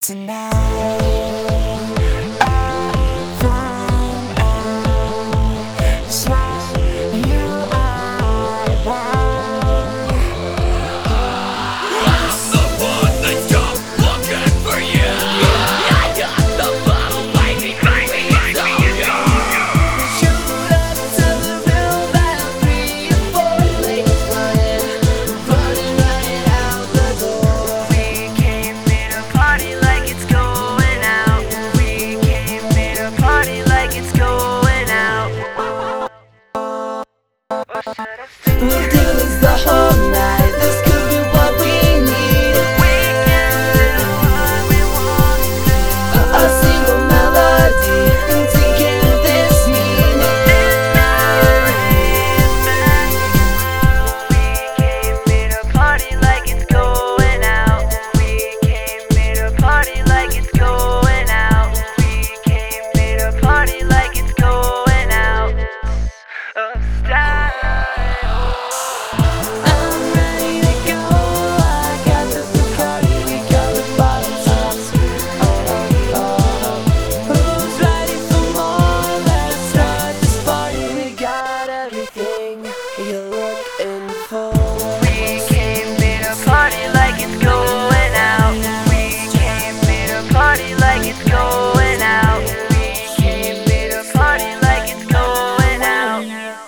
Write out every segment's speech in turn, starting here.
Tonight I find out just what you are about. I'm the one that's come looking for you. I got the bottle, baby, baby, it's all yours. Showed up to the room about 3 or 4 ladies running out the door. We came in a party like it's going out. We came in a party like it's going out. Or should I say We'll do this the whole night. This could be what we needed. we can do what we want to? A single melody to give this meaning. We came in a party like it's going out. We came in a party like it's going out. We came in a party like it's going out. Of style. I'm ready to go. I got the Bacardi, we got the bottle tops. Who's ready for more? Let's start this party. We got everything you're looking for. We came in a party like it's going out. We came in a party like it's going out. We came in a party like it's going out.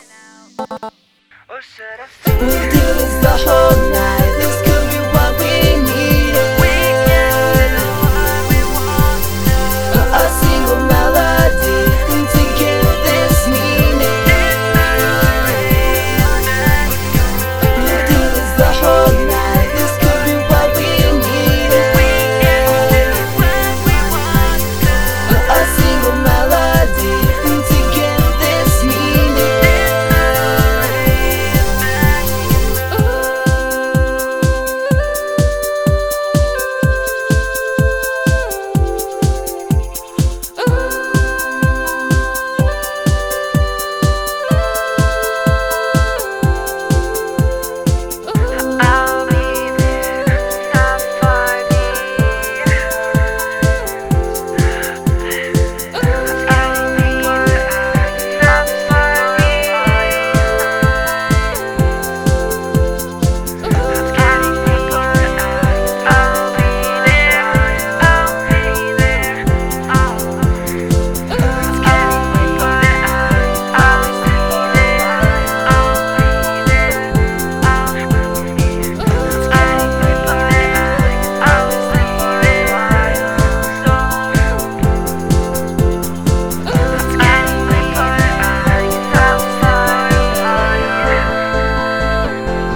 Or should I say We'll do this the whole night. This could be what we needed. we can do what we want to? A single melody to give this meaning. We'll do this the whole night. This could be what we needed. We can do what we want to? A single melody to give this meaning. I'll be there, not far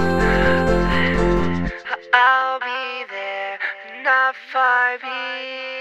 I'll be there, not far behind.